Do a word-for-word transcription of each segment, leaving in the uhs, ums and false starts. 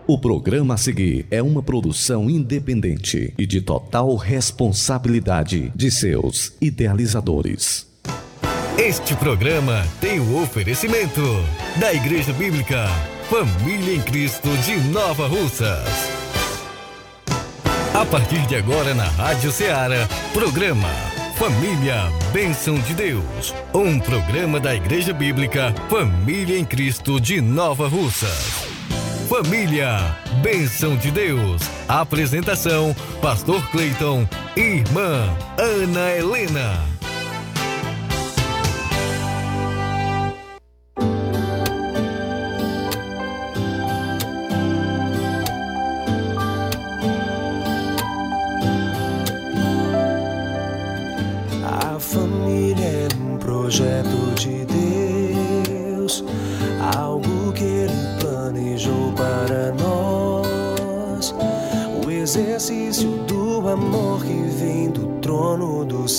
O programa a seguir é uma produção independente e de total responsabilidade de seus idealizadores. Este programa tem o oferecimento da Igreja Bíblica Família em Cristo de Nova Russas. A partir de agora na Rádio Ceará, programa Família Bênção de Deus. Um programa da Igreja Bíblica Família em Cristo de Nova Russas. Família Bênção de Deus. Apresentação: Pastor Cleiton e Irmã Ana Helena. A família é um projeto de Deus, algo que Ele planejou para nós, o exercício do amor que vem do trono do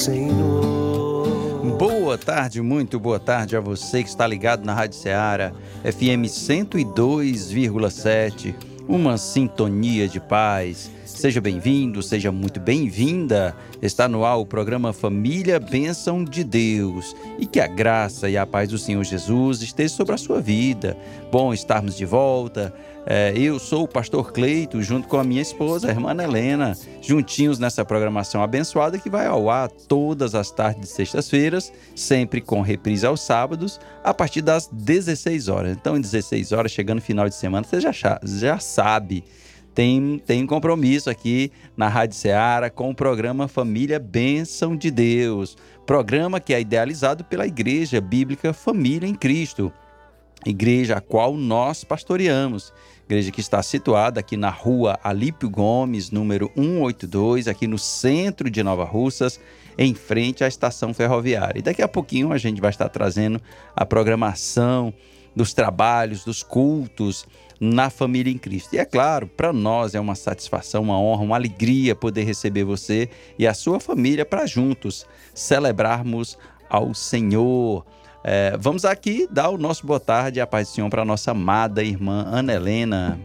Senhor. Boa tarde, muito boa tarde a você que está ligado na Rádio Ceará, F M cento e dois vírgula sete, uma sintonia de paz. Seja bem-vindo, seja muito bem-vinda. Está no ar o programa Família Bênção de Deus. E que a graça e a paz do Senhor Jesus esteja sobre a sua vida. Bom estarmos de volta. É, eu sou o Pastor Cleito, junto com a minha esposa, a irmã Helena, juntinhos nessa programação abençoada que vai ao ar todas as tardes de sextas-feiras, sempre com reprise aos sábados, a partir das dezesseis horas. Então, em dezesseis horas, chegando no final de semana, você já, já sabe... Tem, tem compromisso aqui na Rádio Ceará com o programa Família Bênção de Deus, programa que é idealizado pela Igreja Bíblica Família em Cristo, igreja a qual nós pastoreamos, igreja que está situada aqui na rua Alípio Gomes, número cento e oitenta e dois, aqui no centro de Nova Russas, em frente à estação ferroviária. E daqui a pouquinho a gente vai estar trazendo a programação dos trabalhos, dos cultos na Família em Cristo. E é claro, para nós é uma satisfação, uma honra, uma alegria poder receber você e a sua família para juntos celebrarmos ao Senhor. É, vamos aqui dar o nosso boa tarde e a paz do Senhor para a nossa amada irmã Ana Helena.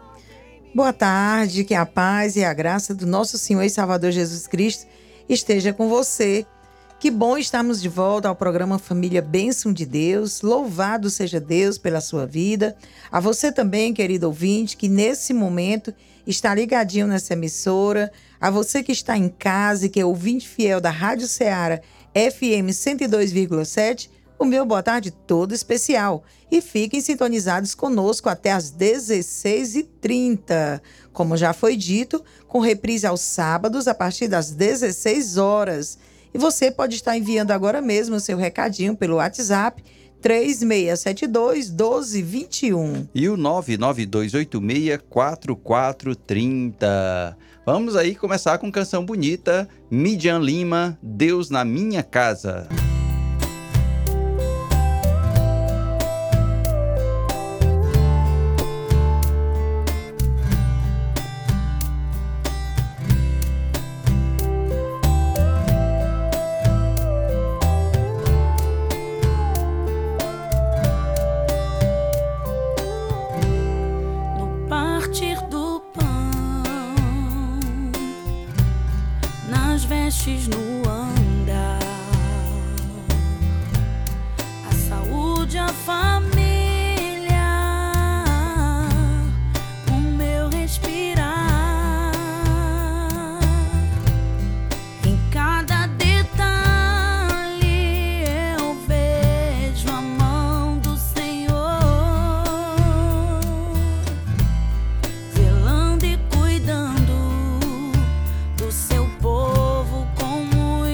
Boa tarde, que a paz e a graça do nosso Senhor e Salvador Jesus Cristo esteja com você. Que bom estarmos de volta ao programa Família Bênção de Deus. Louvado seja Deus pela sua vida. A você também, querido ouvinte, que nesse momento está ligadinho nessa emissora. A você que está em casa e que é ouvinte fiel da Rádio Ceará F M cento e dois vírgula sete, o meu boa tarde todo especial. E fiquem sintonizados conosco até às dezesseis e trinta. Como já foi dito, com reprise aos sábados a partir das dezesseis horas. E você pode estar enviando agora mesmo o seu recadinho pelo WhatsApp três seis sete dois, um dois dois um. E o nove nove dois oito seis, quatro quatro três zero. Vamos aí começar com canção bonita, Midian Lima, Deus na Minha Casa. No andar, a saúde, a família, o meu respirar, em cada detalhe eu vejo a mão do Senhor, zelando e cuidando do seu povo com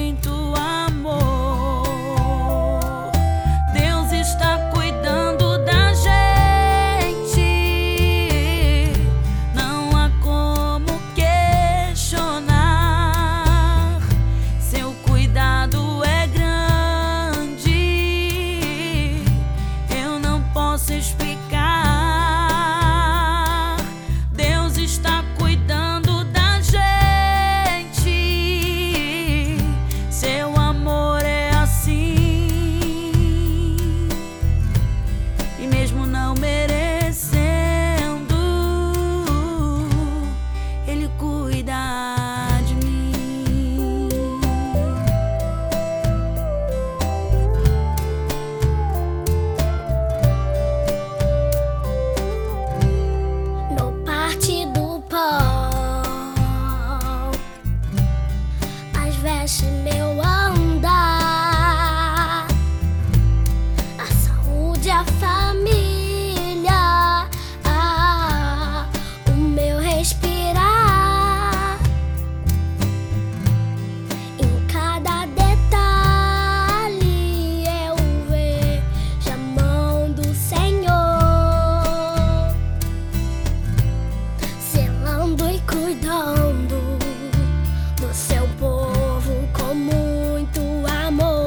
cuidando do seu povo com muito amor.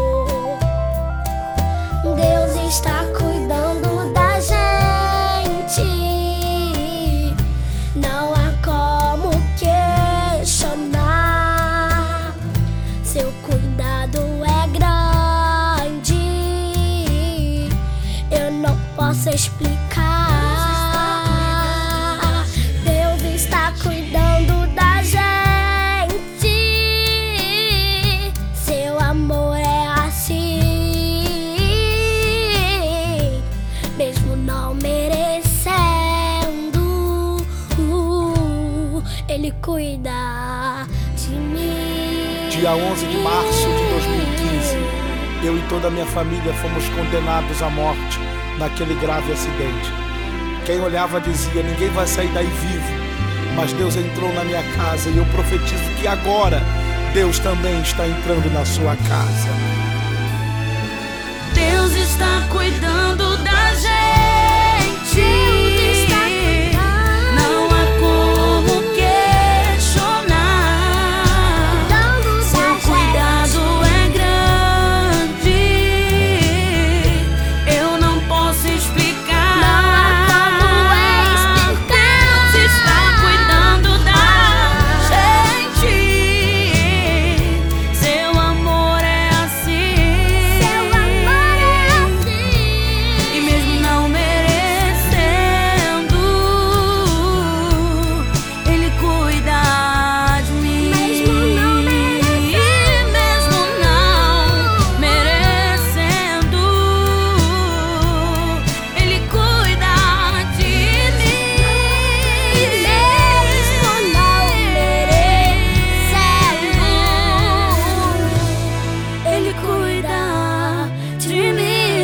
Deus está cuidando da gente, não há como questionar. Seu cuidado é grande, eu não posso explicar. Deus está cuidando da gente, seu amor é assim, mesmo não merecendo, uh, Ele cuida de mim. Dia onze de março de dois mil e quinze, eu e toda a minha família fomos condenados à morte naquele grave acidente. Quem olhava dizia: ninguém vai sair daí vivo. Mas Deus entrou na minha casa e eu profetizo que agora Deus também está entrando na sua casa. Deus está cuidando da gente, não há como questionar. Seu cuidado é grande, eu não posso explicar. Não há como explicar. Deus está cuidando da gente, seu amor é assim, seu amor é assim, e mesmo não merecendo, Ele cuida de mim. Mesmo não merecendo, mesmo não merecendo, Ele cuida de mim. Mesmo não merecendo, Ele cuida de mim.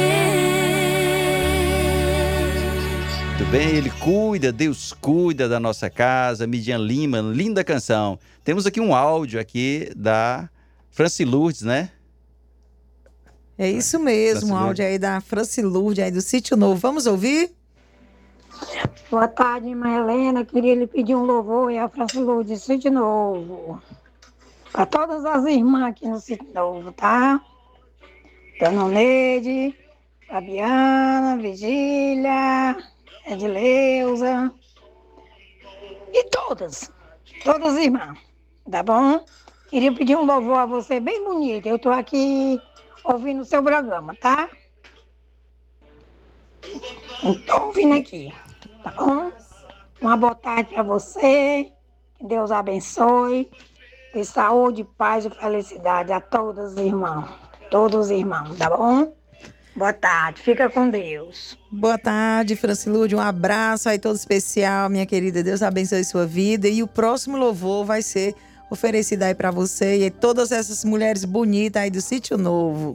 Muito bem, Ele cuida, Deus cuida da nossa casa. Midian Lima, linda canção. Temos aqui um áudio aqui da Franci Lourdes, né? É isso mesmo, um Franci áudio aí da Franci Lourdes, aí do Sítio Novo. Vamos ouvir? Boa tarde, irmã Helena. Queria lhe pedir um louvor e a Franci Lourdes, Sítio Novo. Para todas as irmãs aqui no Sítio Novo, tá? Dona Neide, Fabiana, Vigília, Edileuza. E todas, todas as irmãs, tá bom? Queria pedir um louvor a você bem bonito. Eu tô aqui ouvindo o seu programa, tá? Estou ouvindo aqui, tá bom? Uma boa tarde para você, que Deus abençoe, dê saúde, paz e felicidade a todos os irmãos, todos os irmãos, tá bom? Boa tarde, fica com Deus. Boa tarde, Franci Lourdes. Um abraço aí todo especial, minha querida. Deus abençoe sua vida. E o próximo louvor vai ser oferecido aí para você e todas essas mulheres bonitas aí do Sítio Novo.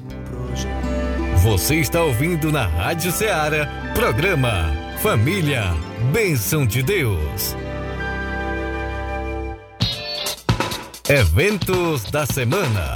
Você está ouvindo na Rádio Ceará, programa Família, Bênção de Deus. Eventos da semana.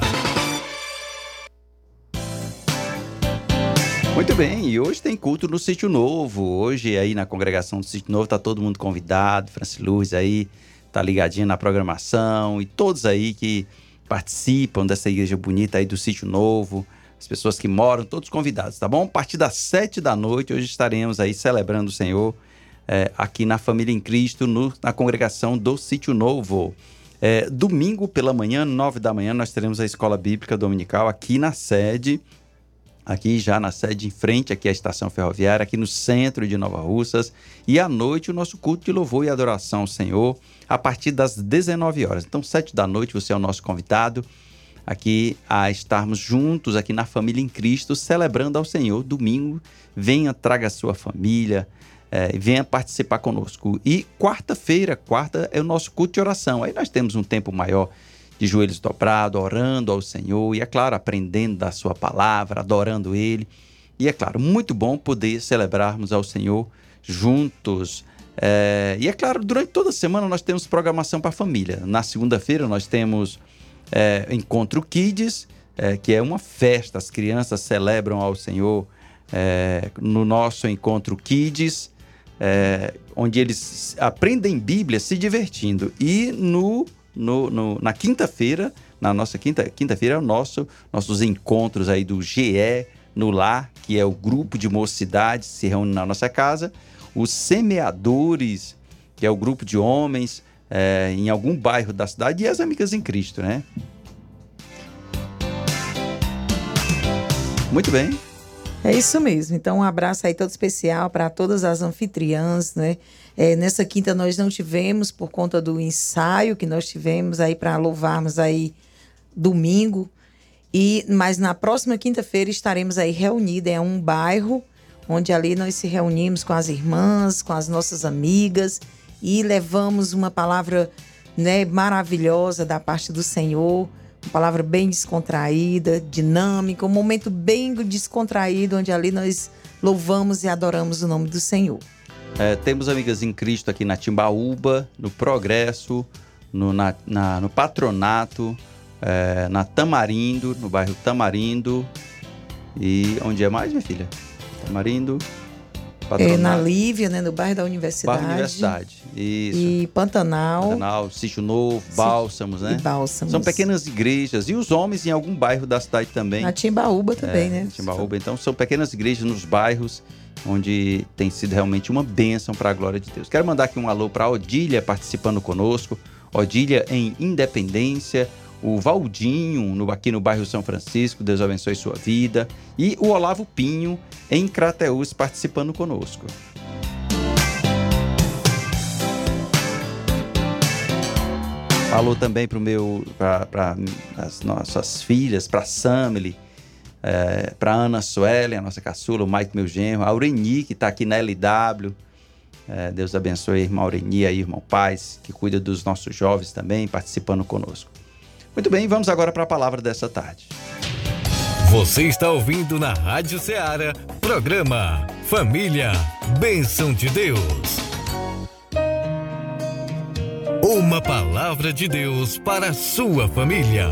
Muito bem, e hoje tem culto no Sítio Novo. Hoje aí na congregação do Sítio Novo tá todo mundo convidado. Franci Lourdes aí tá ligadinho na programação, e todos aí que participam dessa igreja bonita aí do Sítio Novo, as pessoas que moram, todos convidados, tá bom? A partir das sete da noite, hoje estaremos aí celebrando o Senhor é, aqui na Família em Cristo, no, na congregação do Sítio Novo. É, domingo pela manhã, nove da manhã, nós teremos a Escola Bíblica Dominical aqui na sede, aqui já na sede em frente aqui à Estação Ferroviária, aqui no centro de Nova Russas. E à noite o nosso culto de louvor e adoração ao Senhor, a partir das dezenove horas. Então, sete da noite, você é o nosso convidado aqui a estarmos juntos aqui na Família em Cristo, celebrando ao Senhor. Domingo, venha, traga a sua família, é, venha participar conosco. E quarta-feira, quarta é o nosso culto de oração. Aí nós temos um tempo maior de joelhos dobrados, orando ao Senhor e, é claro, aprendendo da sua palavra, adorando Ele. E, é claro, muito bom poder celebrarmos ao Senhor juntos. É, e, é claro, durante toda a semana nós temos programação para a família. Na segunda-feira nós temos é, Encontro Kids, é, que é uma festa. As crianças celebram ao Senhor é, no nosso Encontro Kids. é, onde eles aprendem Bíblia se divertindo. E no, no, no, na quinta-feira, na nossa quinta, quinta-feira é o nosso, nossos encontros aí do G E no Lar, que é o grupo de mocidades que se reúne na nossa casa. Os Semeadores, que é o grupo de homens é, em algum bairro da cidade, e as Amigas em Cristo, né? Muito bem. É isso mesmo. Então, um abraço aí todo especial para todas as anfitriãs, né? É, nessa quinta nós não tivemos, por conta do ensaio que nós tivemos aí para louvarmos aí domingo. E, mas na próxima quinta-feira estaremos aí reunidos em um bairro, onde ali nós se reunimos com as irmãs, com as nossas amigas e levamos uma palavra, né, maravilhosa da parte do Senhor. Uma palavra bem descontraída, dinâmica, um momento bem descontraído, onde ali nós louvamos e adoramos o nome do Senhor. É, temos Amigas em Cristo aqui na Timbaúba, no Progresso, no, na, na, no Patronato, é, na Tamarindo, no bairro Tamarindo. E onde é mais, minha filha? Tamarindo, Patronato. É, na Lívia, né, no bairro da Universidade. Bairro da Universidade, isso. E Pantanal. Pantanal, Sítio Novo, Bálsamos, né? E Bálsamos. São pequenas igrejas. E os homens em algum bairro da cidade também. Na Timbaúba também, é, né? Timbaúba. Então, são pequenas igrejas nos bairros onde tem sido realmente uma bênção para a glória de Deus. Quero mandar aqui um alô para a Odília participando conosco. Odília em Independência. O Valdinho, no, aqui no bairro São Francisco, Deus abençoe sua vida. E o Olavo Pinho, em Crateús, participando conosco. Falou também para as nossas filhas, para a Samely, é, para a Ana Suelen, a nossa caçula, o Mike, meu genro, a Aureni, que está aqui na L W. É, Deus abençoe a irmã Aureni, aí, irmão Paz, que cuida dos nossos jovens também, participando conosco. Muito bem, vamos agora para a palavra dessa tarde. Você está ouvindo na Rádio Ceará, programa Família, Bênção de Deus. Uma palavra de Deus para a sua família.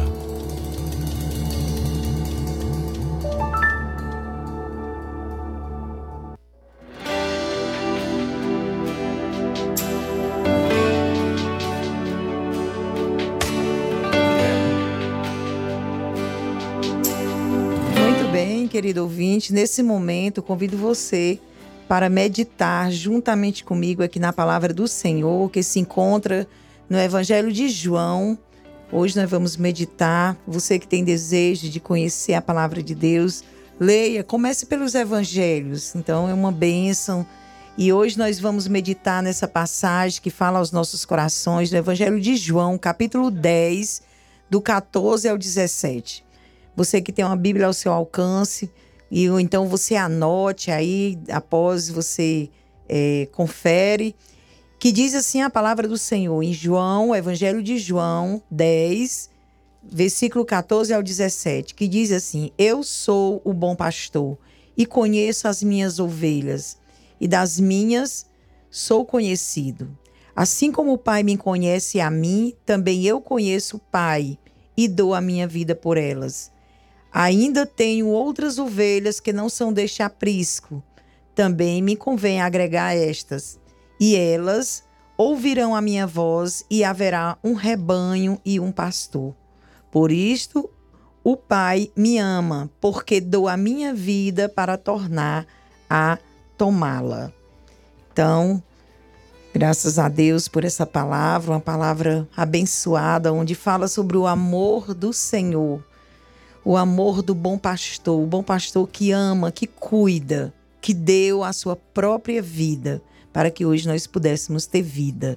Querido ouvinte, nesse momento convido você para meditar juntamente comigo aqui na palavra do Senhor, que se encontra no Evangelho de João. Hoje nós vamos meditar. Você que tem desejo de conhecer a palavra de Deus, leia, comece pelos Evangelhos. Então é uma bênção. E hoje nós vamos meditar nessa passagem que fala aos nossos corações, no Evangelho de João, capítulo dez, do catorze ao dezessete. Você que tem uma Bíblia ao seu alcance, e ou então você anote aí, após você é, confere, que diz assim a palavra do Senhor, em João, Evangelho de João dez, versículo catorze ao dezessete, que diz assim: Eu sou o bom pastor e conheço as minhas ovelhas, e das minhas sou conhecido. Assim como o Pai me conhece a mim, também eu conheço o Pai e dou a minha vida por elas. Ainda tenho outras ovelhas que não são deste aprisco. Também me convém agregar estas. E elas ouvirão a minha voz e haverá um rebanho e um pastor. Por isto, o Pai me ama, porque dou a minha vida para tornar a tomá-la. Então, graças a Deus por essa palavra, uma palavra abençoada, onde fala sobre o amor do Senhor. O amor do bom pastor, o bom pastor que ama, que cuida, que deu a sua própria vida para que hoje nós pudéssemos ter vida.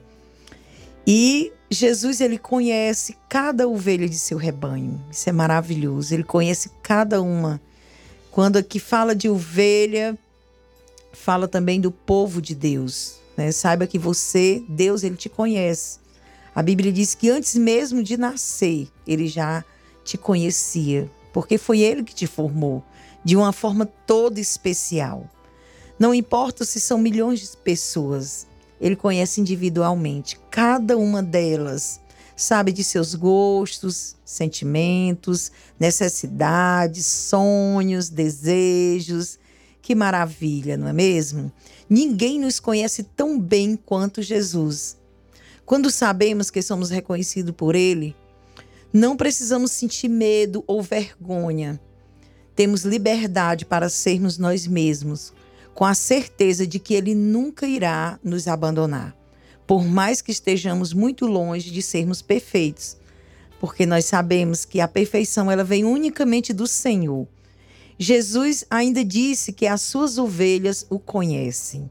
E Jesus, ele conhece cada ovelha de seu rebanho. Isso é maravilhoso. Ele conhece cada uma. Quando aqui fala de ovelha, fala também do povo de Deus, né? Saiba que você, Deus, ele te conhece. A Bíblia diz que antes mesmo de nascer, ele já te conhecia, porque foi ele que te formou de uma forma toda especial. Não importa se são milhões de pessoas, ele conhece individualmente cada uma delas, sabe de seus gostos, sentimentos, necessidades, sonhos, desejos, Que maravilha, não é mesmo? Ninguém nos conhece tão bem quanto Jesus. Quando sabemos que somos reconhecidos por Ele, não precisamos sentir medo ou vergonha. Temos liberdade para sermos nós mesmos, com a certeza de que Ele nunca irá nos abandonar, por mais que estejamos muito longe de sermos perfeitos, porque nós sabemos que a perfeição ela vem unicamente do Senhor. Jesus ainda disse que as suas ovelhas o conhecem.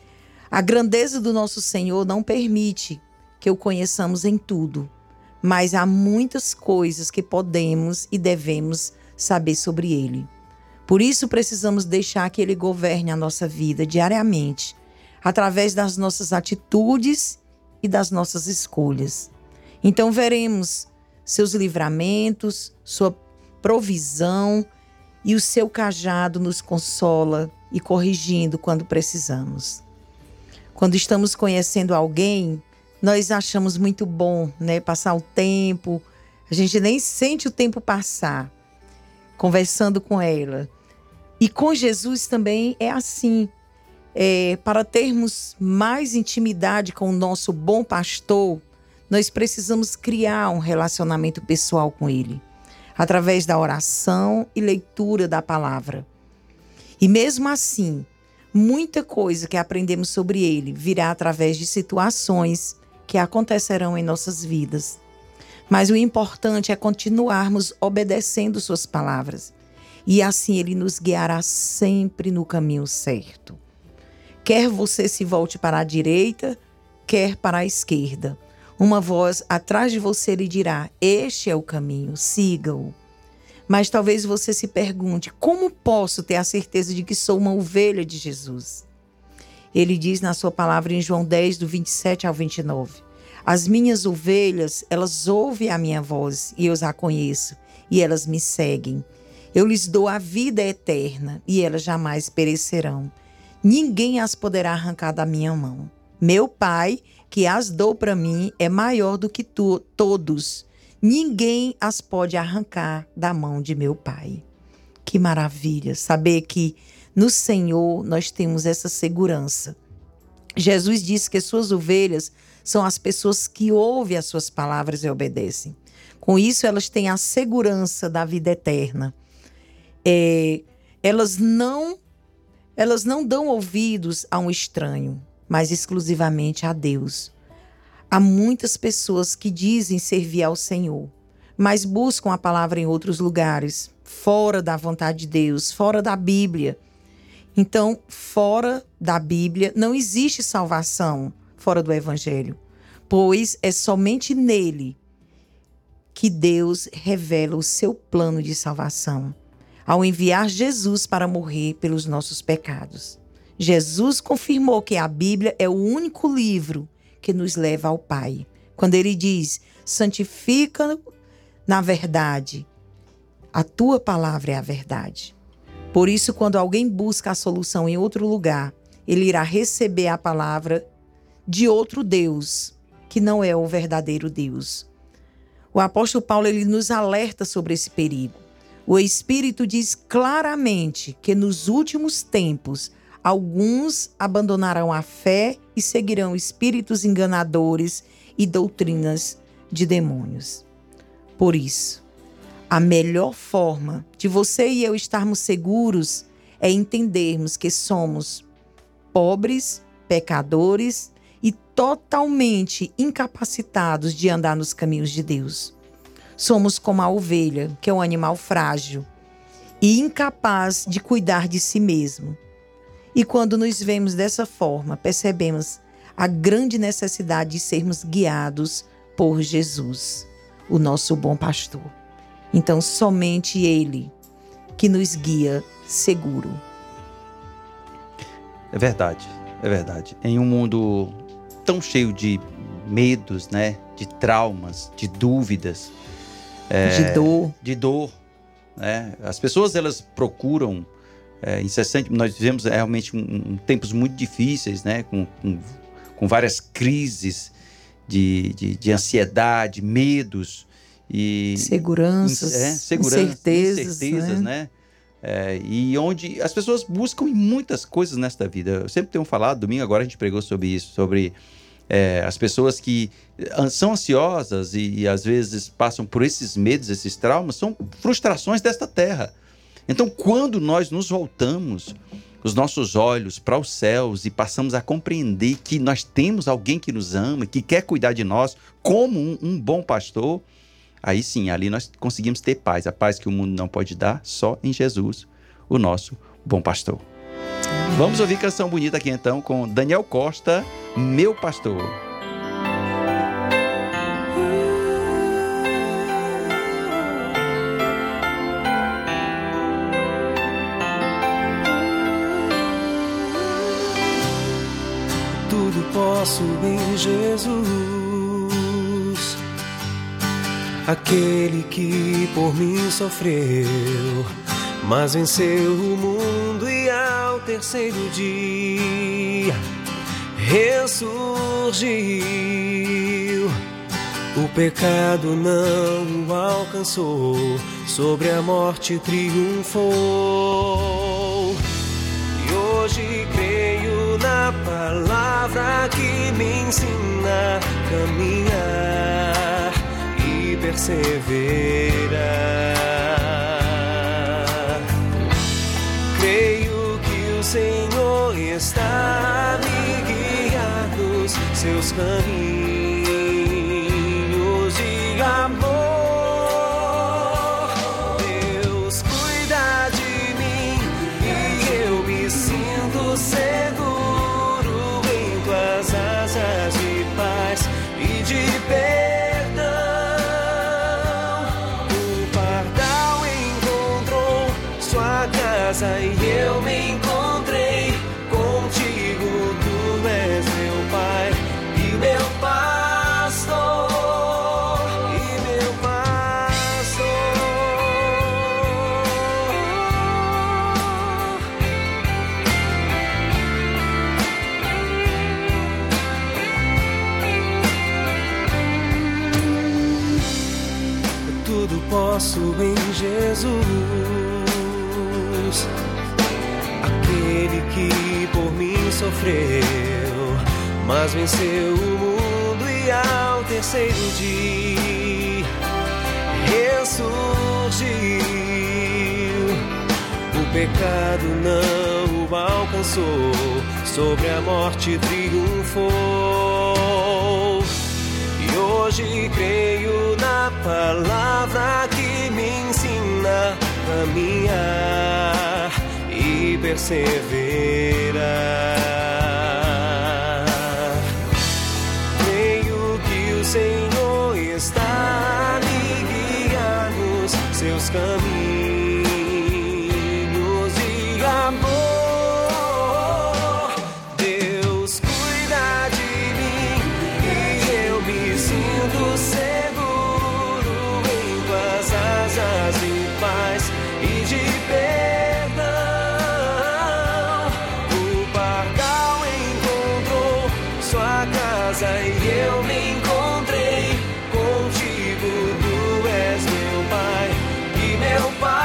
A grandeza do nosso Senhor não permite que o conheçamos em tudo, mas há muitas coisas que podemos e devemos saber sobre Ele. Por isso precisamos deixar que Ele governe a nossa vida diariamente, através das nossas atitudes e das nossas escolhas. Então veremos seus livramentos, sua provisão, e o seu cajado nos consola e corrigindo quando precisamos. Quando estamos conhecendo alguém, nós achamos muito bom, né? Passar o tempo, a gente nem sente o tempo passar, conversando com ela. E com Jesus também é assim. É, para termos mais intimidade com o nosso bom pastor, nós precisamos criar um relacionamento pessoal com Ele, através da oração e leitura da palavra. E mesmo assim, muita coisa que aprendemos sobre Ele virá através de situações que acontecerão em nossas vidas. Mas o importante é continuarmos obedecendo suas palavras. E assim Ele nos guiará sempre no caminho certo. Quer você se volte para a direita, quer para a esquerda. Uma voz atrás de você lhe dirá: este é o caminho, siga-o. Mas talvez você se pergunte: como posso ter a certeza de que sou uma ovelha de Jesus? Ele diz na sua palavra em João dez, do vinte e sete ao vinte e nove. As minhas ovelhas, elas ouvem a minha voz e eu as conheço e elas me seguem. Eu lhes dou a vida eterna e elas jamais perecerão. Ninguém as poderá arrancar da minha mão. Meu Pai, que as dou para mim, é maior do que tu, todos. Ninguém as pode arrancar da mão de meu Pai. Que maravilha saber que no Senhor nós temos essa segurança. Jesus disse que suas ovelhas são as pessoas que ouvem as suas palavras e obedecem. Com isso, elas têm a segurança da vida eterna. É, elas não, elas não dão ouvidos a um estranho, mas exclusivamente a Deus. Há muitas pessoas que dizem servir ao Senhor, mas buscam a palavra em outros lugares, fora da vontade de Deus, fora da Bíblia. Então, fora da Bíblia, não existe salvação fora do Evangelho, pois é somente nele que Deus revela o seu plano de salvação, ao enviar Jesus para morrer pelos nossos pecados. Jesus confirmou que a Bíblia é o único livro que nos leva ao Pai. Quando ele diz: santifica na verdade, a tua palavra é a verdade. Por isso, quando alguém busca a solução em outro lugar, ele irá receber a palavra de outro Deus, que não é o verdadeiro Deus. O apóstolo Paulo ele nos alerta sobre esse perigo. O Espírito diz claramente que nos últimos tempos, alguns abandonarão a fé e seguirão espíritos enganadores e doutrinas de demônios. Por isso, a melhor forma de você e eu estarmos seguros é entendermos que somos pobres, pecadores e totalmente incapacitados de andar nos caminhos de Deus. Somos como a ovelha, que é um animal frágil e incapaz de cuidar de si mesmo. E quando nos vemos dessa forma, percebemos a grande necessidade de sermos guiados por Jesus, o nosso bom pastor. Então, somente Ele que nos guia seguro. É verdade, é verdade. Em um mundo tão cheio de medos, né? De traumas, de dúvidas, é, de dor, de dor, né? As pessoas elas procuram é, incessante. Nós vivemos realmente um, um, tempos muito difíceis, né? Com, com, com várias crises de, de, de ansiedade, medos. E seguranças, é, segurança, incertezas, incertezas, né? né? É, e onde as pessoas buscam em muitas coisas nesta vida. Eu sempre tenho falado, domingo agora a gente pregou sobre isso, sobre é, as pessoas que são ansiosas e, e às vezes passam por esses medos, esses traumas, são frustrações desta terra. Então, quando nós nos voltamos os nossos olhos para os céus e passamos a compreender que nós temos alguém que nos ama, que quer cuidar de nós como um, um bom pastor, aí sim, ali nós conseguimos ter paz, a paz que o mundo não pode dar, só em Jesus, o nosso bom pastor. Vamos ouvir canção bonita aqui então com Daniel Costa, Meu Pastor. Tudo posso em Jesus, aquele que por mim sofreu, mas venceu o mundo e ao terceiro dia ressurgiu. O pecado não o alcançou, sobre a morte triunfou. E hoje creio na palavra que me ensina a caminhar e perseverar. Creio que o Senhor está a me guiar nos seus caminhos de amor. Deus cuida de mim e eu me sinto seguro em tuas asas de paz e de perdão. O pardal encontrou sua casa e eu me encontrei contigo. Tu és meu Pai e meu pastor, e meu pastor. Tudo posso em Jesus, aquele que por mim sofreu, mas venceu o mundo e ao terceiro dia ressurgiu. O pecado não o alcançou, sobre a morte triunfou. E hoje creio na palavra que me ensina a caminhar e perseverar. Creio que o Senhor está a me guiar nos seus caminhos de amor. Deus cuida de mim e eu me sinto seguro em tuas asas de paz e de perdão. O pardal encontrou sua casa e eu me encontrei contigo. Tu és meu Pai e meu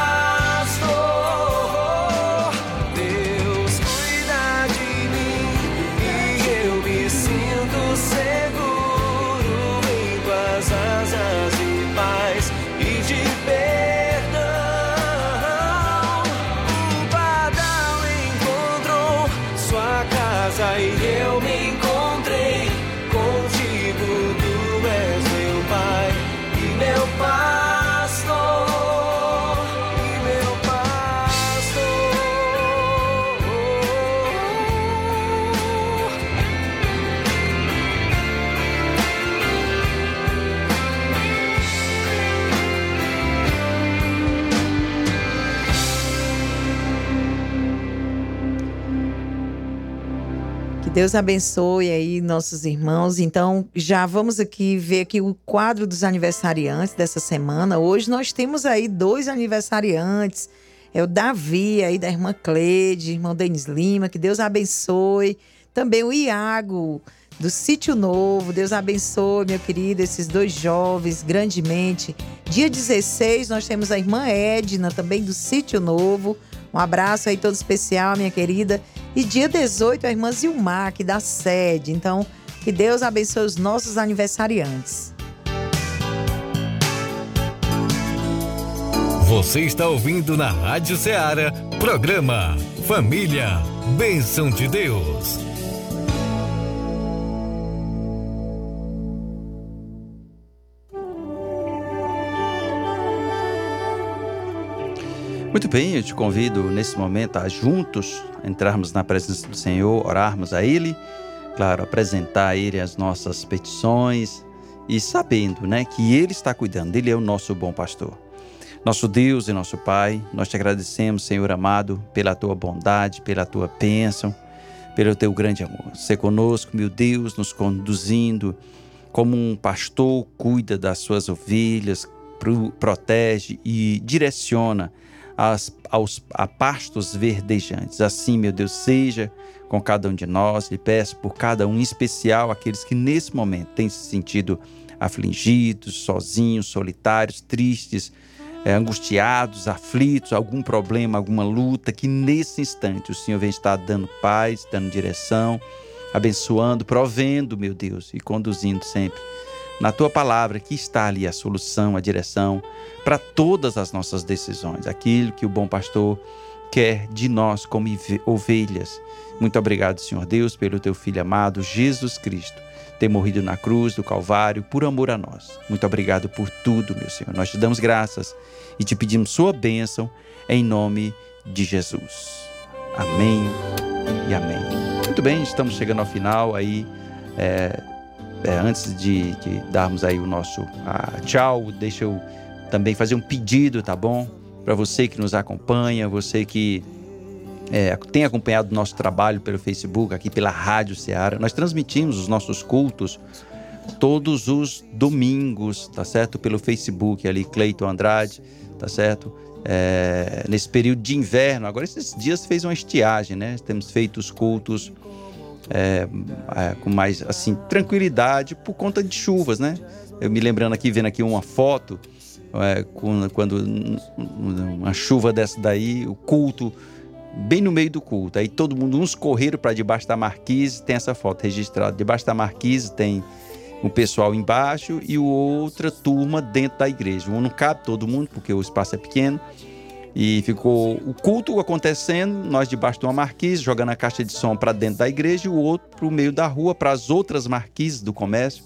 pastor. Deus cuida de mim e eu me sinto seguro em tuas asas de paz e de perdão. O pardal encontrou sua casa e eu me encontrei contigo. Tu és meu Pai e meu pastor, e meu pastor. Que Deus abençoe aí nossos irmãos. Então, já vamos aqui ver aqui o quadro dos aniversariantes dessa semana. Hoje nós temos aí dois aniversariantes. É o Davi aí da irmã Cleide, irmão Denis Lima. Que Deus abençoe. Também o Iago do Sítio Novo. Deus abençoe, meu querido, esses dois jovens grandemente. Dia dezesseis, nós temos a irmã Edna, também do Sítio Novo. Um abraço aí todo especial, minha querida. E dia dezoito, a irmã Zilmar, aqui da sede. Então, que Deus abençoe os nossos aniversariantes. Você está ouvindo na Rádio Ceará, programa Família, Bênção de Deus. Muito bem, eu te convido nesse momento a juntos entrarmos na presença do Senhor, orarmos a Ele, claro, apresentar a Ele as nossas petições e sabendo, né, que Ele está cuidando, Ele é o nosso bom pastor. Nosso Deus e nosso Pai, nós te agradecemos, Senhor amado, pela Tua bondade, pela Tua bênção, pelo Teu grande amor. Ser conosco, meu Deus, nos conduzindo como um pastor cuida das suas ovelhas, protege e direciona As, aos, a pastos verdejantes. Assim, meu Deus, seja com cada um de nós. Lhe peço por cada um, em especial aqueles que nesse momento têm se sentido afligidos, sozinhos, solitários, tristes, é, angustiados, aflitos, algum problema, alguma luta, que nesse instante o Senhor vem estar dando paz, dando direção, abençoando, provendo, meu Deus, e conduzindo sempre na Tua palavra, que está ali a solução, a direção para todas as nossas decisões, aquilo que o bom pastor quer de nós como ovelhas. Muito obrigado, Senhor Deus, pelo Teu Filho amado, Jesus Cristo, ter morrido na cruz do Calvário por amor a nós. Muito obrigado por tudo, meu Senhor. Nós te damos graças e te pedimos sua bênção em nome de Jesus. Amém e amém. Muito bem, estamos chegando ao final aí. É, É, antes de, de darmos aí o nosso ah, tchau, deixa eu também fazer um pedido, tá bom? Para você que nos acompanha, você que é, tem acompanhado o nosso trabalho pelo Facebook, aqui pela Rádio Ceará. Nós transmitimos os nossos cultos todos os domingos, tá certo? Pelo Facebook ali, Cleiton Andrade, tá certo? É, nesse período de inverno, agora esses dias fez uma estiagem, né? Temos feito os cultos É, é, com mais assim tranquilidade por conta de chuvas, né? Eu me lembrando aqui, vendo aqui uma foto é, com, quando uma chuva dessa daí, o culto bem no meio do culto, aí todo mundo, uns correram para debaixo da marquise, tem essa foto registrada, debaixo da marquise tem o pessoal embaixo e outra turma dentro da igreja. Um não cabe todo mundo porque o espaço é pequeno. E ficou o culto acontecendo, nós debaixo de uma marquise, jogando a caixa de som para dentro da igreja e o outro para o meio da rua, para as outras marquises do comércio.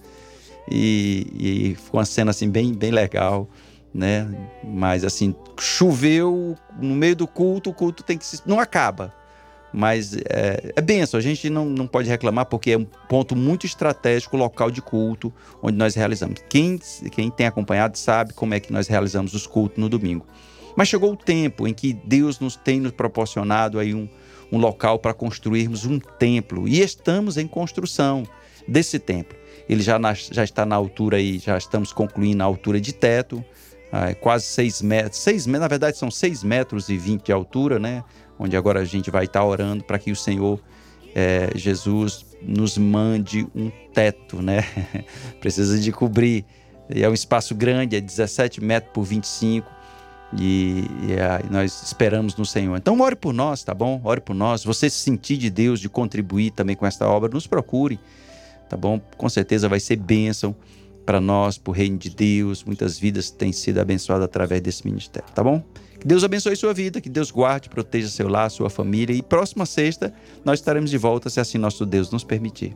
E, e ficou uma cena assim bem, bem legal, né? Mas assim, choveu no meio do culto, o culto tem que se... não acaba. Mas é, é bênção, a gente não, não pode reclamar porque é um ponto muito estratégico, local de culto, onde nós realizamos. Quem, quem tem acompanhado sabe como é que nós realizamos os cultos no domingo. Mas chegou o tempo em que Deus nos tem nos proporcionado aí um, um local para construirmos um templo. E estamos em construção desse templo. Ele já, na, já está na altura aí, já estamos concluindo a altura de teto, ah, quase seis metros. Seis, na verdade são seis metros e vinte de altura, né? Onde agora a gente vai estar orando para que o Senhor é, Jesus nos mande um teto, né? Precisa de cobrir. E é um espaço grande, é dezessete metros por vinte e cinco. E, e é, nós esperamos no Senhor. Então ore por nós, tá bom? Ore por nós. Você se sentir de Deus, de contribuir também com esta obra, nos procure, tá bom? Com certeza vai ser bênção para nós, para o reino de Deus. Muitas vidas têm sido abençoadas através desse ministério, tá bom? Que Deus abençoe sua vida, que Deus guarde, proteja seu lar, sua família. E próxima sexta nós estaremos de volta, se assim nosso Deus nos permitir.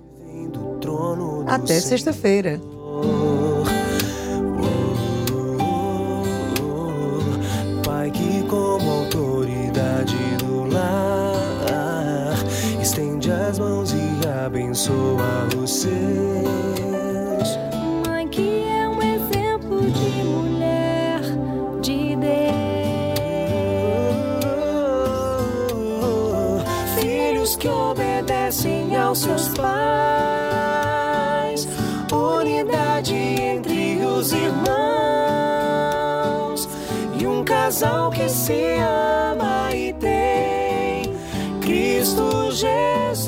Até sexta-feira. Que como autoridade do lar estende as mãos e abençoa os seus. Mãe que é um exemplo de mulher de Deus. Filhos que obedecem aos seus pais, unidade entre os irmãos. Um casal que se ama e tem Cristo Jesus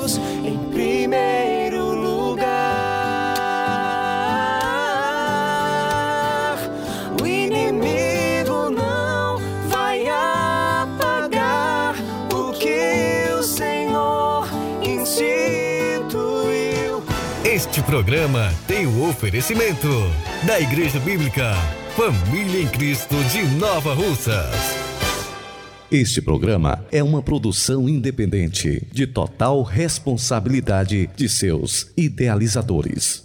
em primeiro lugar. Este programa tem o oferecimento da Igreja Bíblica Família em Cristo de Nova Russas. Este programa é uma produção independente, de total responsabilidade de seus idealizadores.